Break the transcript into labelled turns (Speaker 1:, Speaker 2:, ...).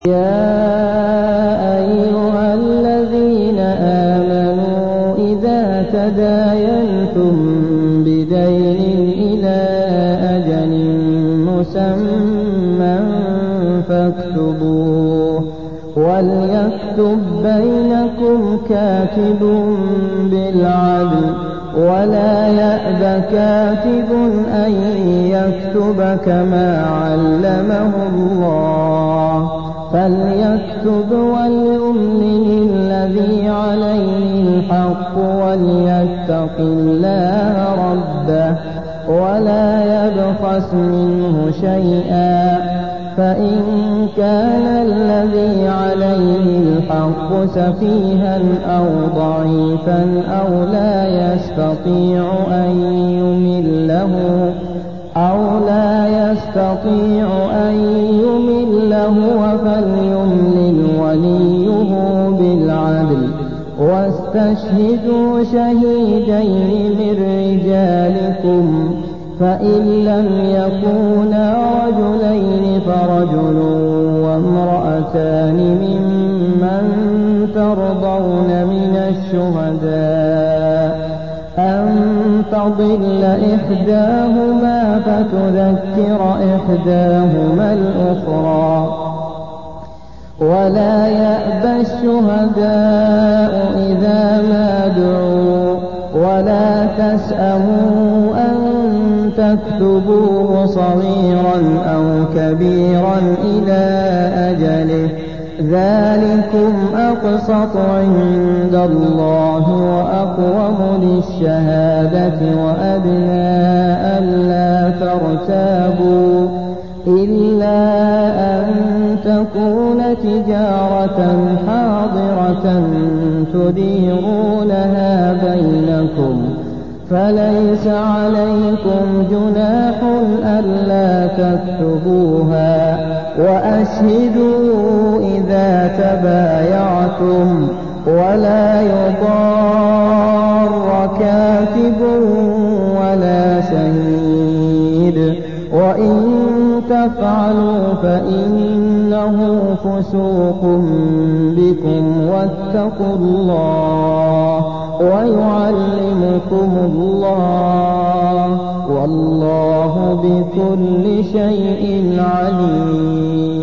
Speaker 1: يا أيها الذين آمنوا إذا تداينتم بدين إلى أجل مسمى فاكتبوه وليكتب بينكم كاتب بالعدل ولا يأب كاتب أن يكتب كما علمه الله فليكتب وليملل الذي عليه الحق وليتق الله ربه ولا يبخس منه شيئا فإن كان الذي عليه الحق سفيها أو ضعيفا أو لا يستطيع أن يمله فليملل وليه بالعدل واستشهدوا شهيدين من رجالكم فإن لم يكونا رجلين فرجل وامرأتان ممن ترضون من الشهداء أن تضل إحداهما فتذكر إحداهما الأخرى ولا يأبى الشهداء إذا ما دعوا ولا تسأموا أن تكتبوه صغيرا أو كبيرا إلى أجله ذلكم أقسط عند الله وأقوم للشهادة وأدنى ألا ترتابوا إلا أن تكون تجارة حاضرة تديرونها بينكم فليس عليكم جناح ألا تكتبوها وأشهدوا إذا تبايعتم ولا يضار كاتب ولا شهيد وإن تفعلوا فإنه فسوق بكم واتقوا الله ويعلمكم الله والله بكل شيء عليم.